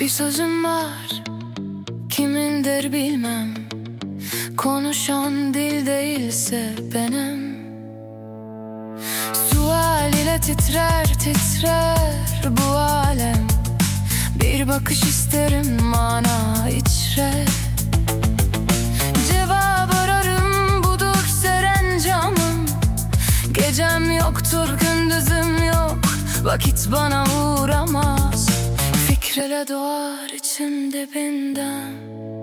sözüm var, kimindir bilmem. Konuşan dil değilse benim. Sual ile titrer titrer bu alem. Bir bakış isterim mana içre. Cevap ararım budur serencamım. Gecem yoktur gündüzüm yok, vakit bana uğramaz. Fikreyle doğar içimde binden.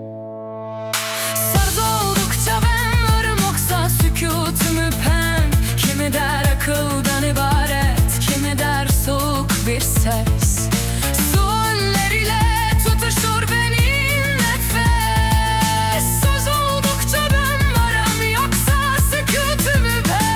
Sarz oldukça ben varım, yoksa sükûtümü pen. Kimi der akıldan ibaret, kimi der soğuk bir ses. Sualler ile tutuşur benim nefes. Söz oldukça ben varım, yoksa sükûtümü pen.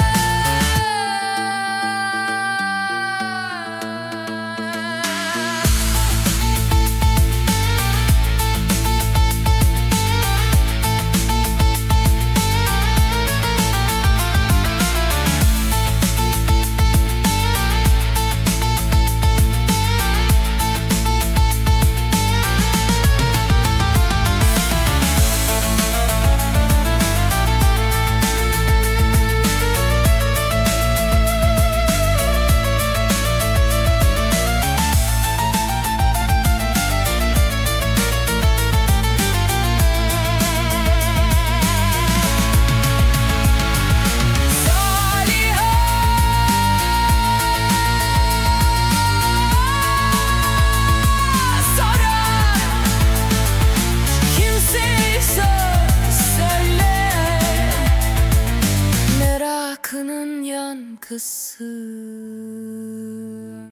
Merakının yankısı.